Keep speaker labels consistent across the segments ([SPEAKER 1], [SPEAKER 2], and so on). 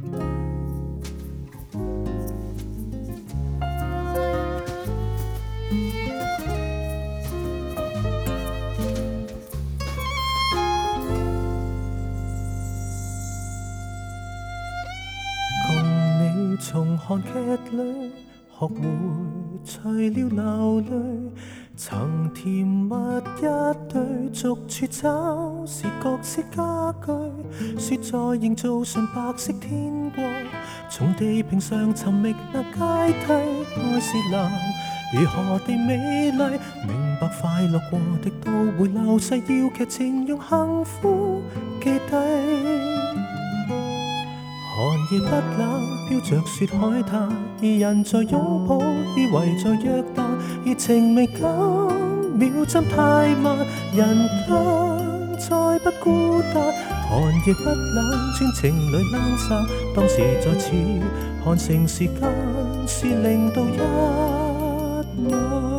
[SPEAKER 1] 从韓劇裏學會除了流淚，曾甜蜜一對，逐處找是各式家具，說在營造純白色天國，從地平上尋覓那階梯，愛是藍如何地美麗，明白快樂過的都會流逝，要劇情用幸福記低。寒夜不冷，飄着雪海灘，二人在擁抱，依偎在約旦，熱情未減，秒針太慢，人間再不孤單。寒夜不冷，專情侶冷衫，當時在此看成時間是零到一晚。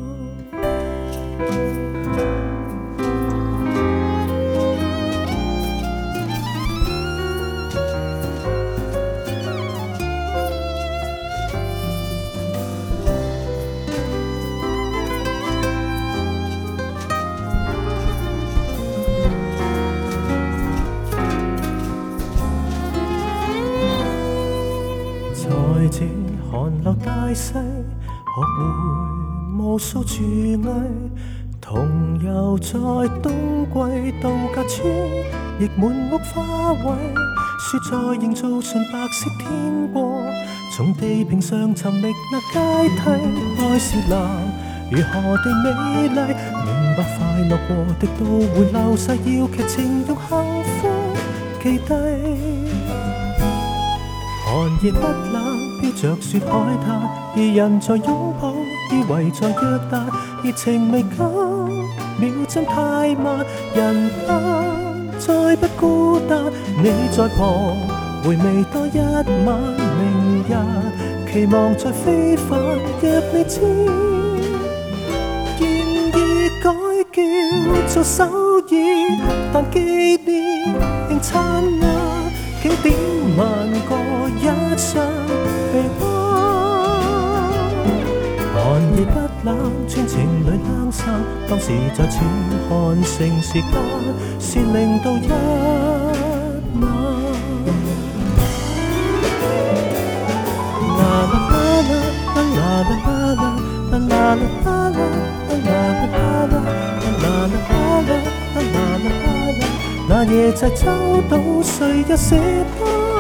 [SPEAKER 1] 在這寒流大勢，學會無數廚藝，同遊在冬季度假村，亦滿屋花卉，說在營造純白色天國，從地平上尋覓那階梯，愛是藍如何地美麗，明白快樂過的都會流逝，要劇情用幸福記低。寒夜不冷，飄着雪海灘，二人在擁抱，依偎在約旦，熱情未減，秒針太慢，人間再不孤單。你在旁，回味多一晚，明日期望再飛返，若你知，現已改叫做首爾，但紀念仍燦爛。經典萬個一雙臂彎，寒夜不冷，穿情侶冷衫，當時在此看成時間是零到一晚。啦啦啦啦啦啦啦啦啦啦啦啦啦啦啦，那夜際找到誰又捨得？